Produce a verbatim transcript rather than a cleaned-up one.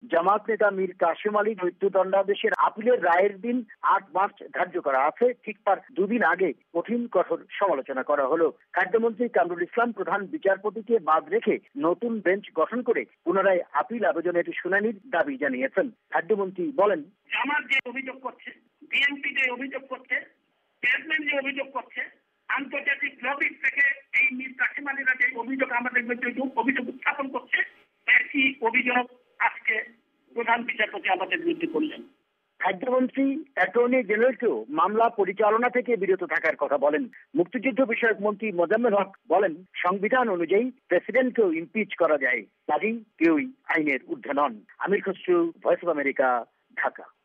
জামাত নেতা মীর কাসেম আলীর মৃত্যুদণ্ডাদেশের আপিলের রায়ের দিন আট মার্চ ধার্য করা আছে। ঠিক তার দুদিন আগে কঠিন কঠোর সমালোচনা করা হলো। খাদ্যমন্ত্রী কামরুল ইসলাম প্রধান বিচারপতিকে বাদ রেখে নতুন বেঞ্চ গঠন করে পুনরায় আপিল আবেদনের শুনানির দাবি জানিয়েছেন। খাদ্যমন্ত্রী বলেন, জামাত যে অভিযোগ করছে, বিএনপি যে অভিযোগ করছে, চেয়ারম্যান যে অভিযোগ করছে, আন্তর্জাতিক লবির থেকে এই মীর কাসেম আলীরা যে অভিযোগ আমাদের বিরুদ্ধে অভিযোগ উত্থাপন করছে, একই অভিযোগ আজকে প্রধান বিচারপতি আমাদের বিরুদ্ধে করলেন। খাদ্যমন্ত্রী অ্যাটর্নি জেনারেলকেও মামলা পরিচালনা থেকে বিরত থাকার কথা বলেন। মুক্তিযুদ্ধ বিষয়ক মন্ত্রী মোজাম্মেল হক বলেন, সংবিধান অনুযায়ী প্রেসিডেন্টকেও ইমপিচ করা যায়, কাজেই কেউই আইনের ঊর্ধ্বে নন। Amir Khasru, Voice of America, Dhaka.